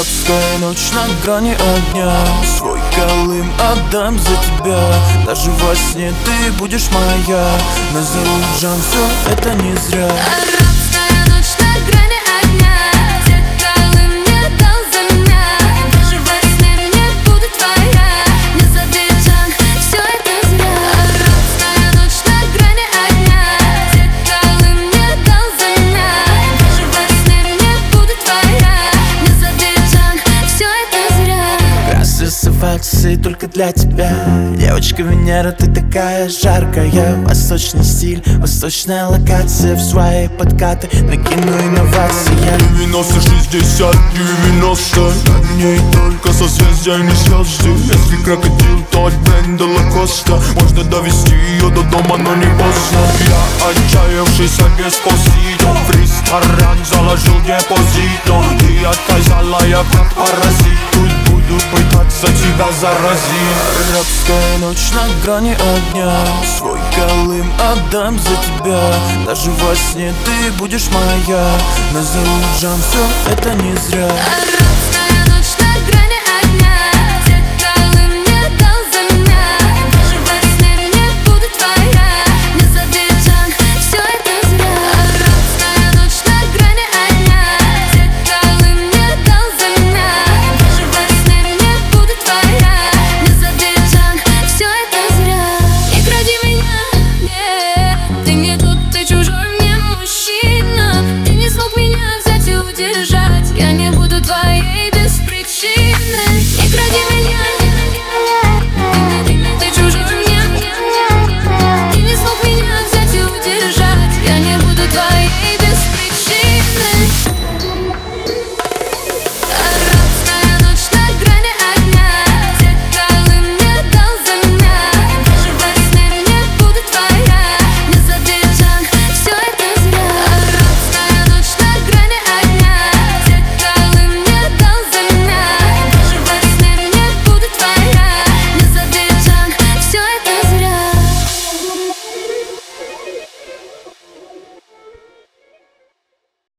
Арабская ночь на грани огня, свой Колым отдам за тебя. Даже во сне ты будешь моя. Назову Джан, все это не зря. Арабская ночь на грани огня, свой Колым мне дал за меня. Даже во сне мне буду твоя. Не забей, Джан, все это зря. Арабская ночь на грани огня, свой Колым мне дал за меня. Даже во сне мне буду твоя. Не забей, Джан, все это зря. Красавицы только для тебя. Девочка Венера, ты такая жаркая. Восточный стиль, восточная локация. В свои подкаты накину инновации. 90, 60, 90. Над ней только созвездия, не звезды. Если крокодил, то от бренда Лакоста. Можно довести ее до дома, но не поздно. Я отчаявшийся деспосито, в ресторан заложил депозито. Ты отказала, я как паразит. Тут буду пытаться тебя заразить. Арабская ночь на грани огня, свой Колым отдам за тебя. Даже во сне ты будешь моя. Назову Джан, все это не зря.